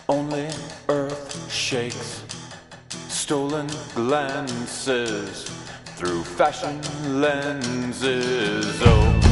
Only earth shakes, stolen glances through fashion lenses. Oh.